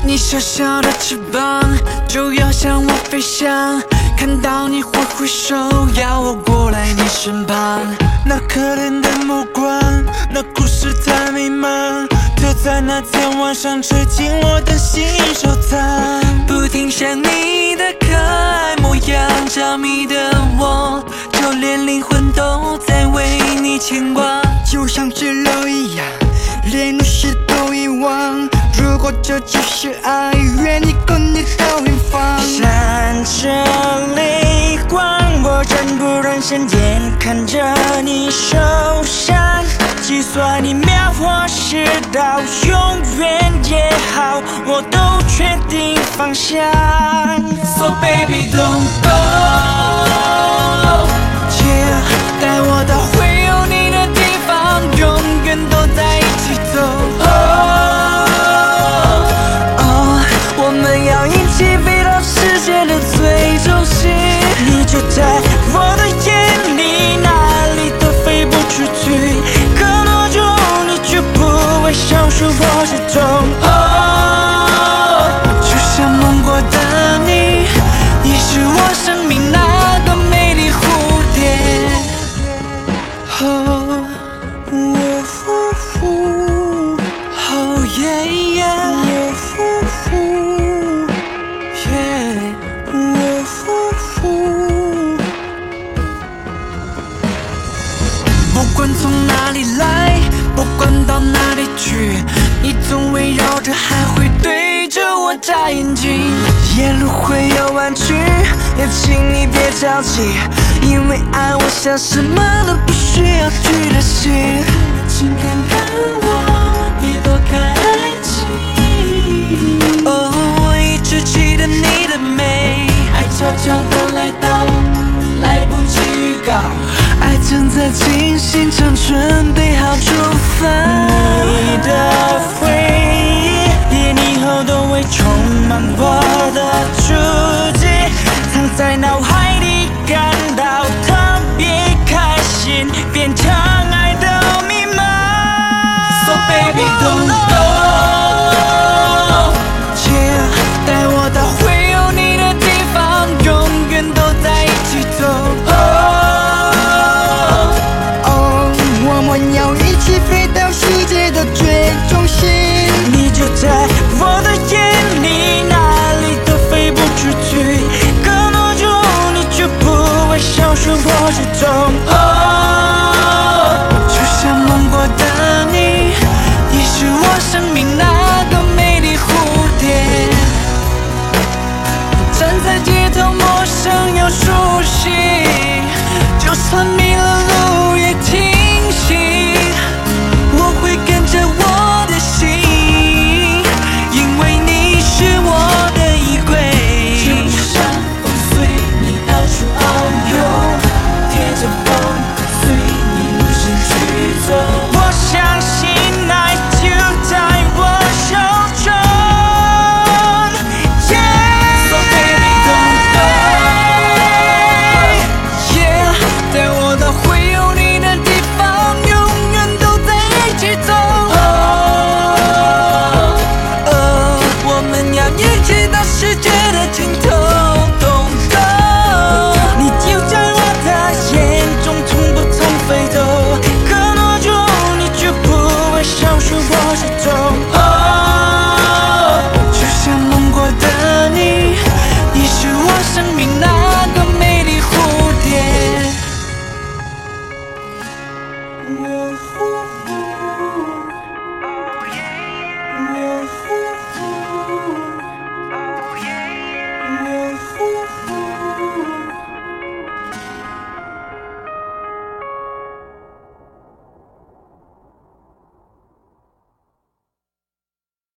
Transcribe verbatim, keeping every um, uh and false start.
你小小的翅膀就要向我飞翔，看到你挥挥手，要我过来你身旁。那可怜的目光，那故事太美满，就在那天晚上吹进我的心收藏。不停想你的可爱模样，着迷的我，就连灵魂都在为你牵挂。 就像知了一样，连故事都遗忘。如果这就是爱，愿意跟你到远方。 闪着泪光，我忍不忍心眼看着你受伤，计算一秒或十刀，永远也好，我都决定放下。 So baby don't go， yeah， 带我到会有你的地方，永远都在一起走。我们要一起飞到世界的最中心， 你就在我的眼里，哪里都飞不出去。可多久你就不会消失我之中。 哦，就像梦过的你，你是我生命那个美丽蝴蝶。哦， 我呼呼， 哦耶耶， 我呼呼。我呼呼， 不管从哪里来，不管到哪里去，你总围绕着，还会对着我眨眼睛。沿路会有弯曲，也请你别着急，因为爱我像什么都不需要去的心。请看看我。